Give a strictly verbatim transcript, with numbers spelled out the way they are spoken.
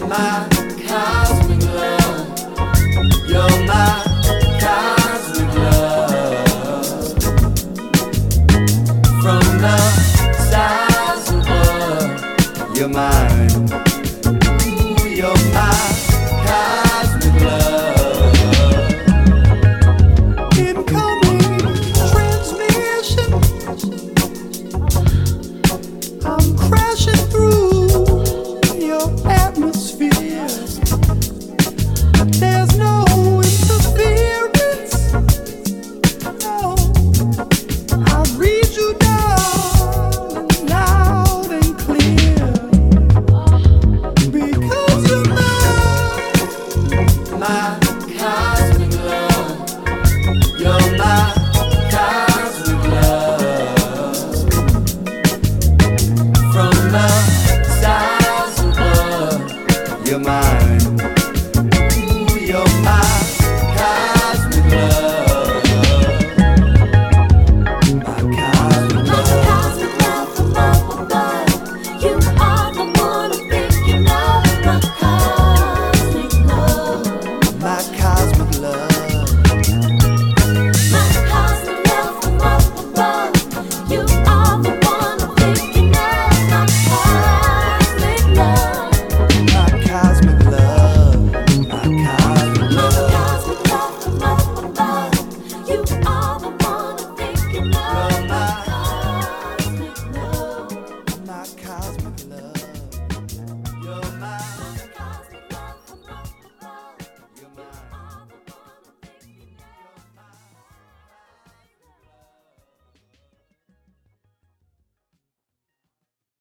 my cosmic love. You're my cosmic love. From the stars above, you're mine. Ooh, you're my cosmic love. Incoming transmission, I'm crashing through your atmosphere. There's no interference. No, I read you down loud and clear. Because you're mine, my cosmic love. You're my cosmic love. From the stars above, you're mine.